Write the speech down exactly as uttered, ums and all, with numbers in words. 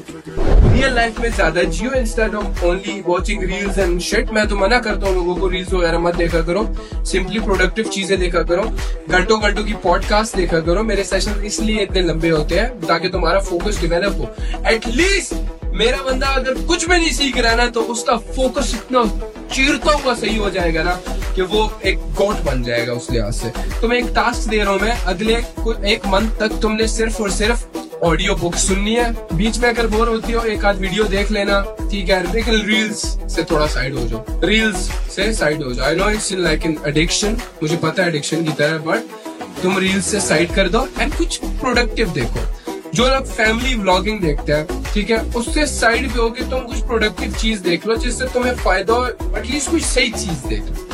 Real life में ज्यादा जियो instead of only watching reels and shit. मैं तो मना करता हूँ लोगों को रील्स वगैरह मत देखा करो, सिंपली प्रोडक्टिव चीजें देखा करो, घंटों घंटों की पॉडकास्ट देखा करो। मेरे सेशन इसलिए इतने लंबे होते हैं ताकि तुम्हारा फोकस डेवलप हो। एटलीस्ट मेरा बंदा अगर कुछ भी नहीं सीख रहा है ना तो उसका फोकस इतना चीरता हुआ सही हो जाएगा ना कि वो एक गोट बन जाएगा उस लिहाज से। तो मैं एक टास्क दे रहा हूँ, मैं अगले एक मंथ तक तुमने सिर्फ और सिर्फ ऑडियो बुक सुननी है। बीच में अगर बोर होती हो एक आध वीडियो देख लेना, ठीक है, लेकिन रील्स से थोड़ा साइड हो जाओ, रील्स से साइड हो जाओ। I know it's like an addiction, मुझे पता है एडिक्शन की तरह, बट तुम रील्स से साइड कर दो एंड कुछ प्रोडक्टिव देखो। जो लोग फैमिली व्लॉगिंग देखते हैं, ठीक है, उससे साइड पे होके तुम कुछ प्रोडक्टिव चीज देख लो जिससे तुम्हें फायदा हो, एटलीस्ट कुछ सही चीज देख लो।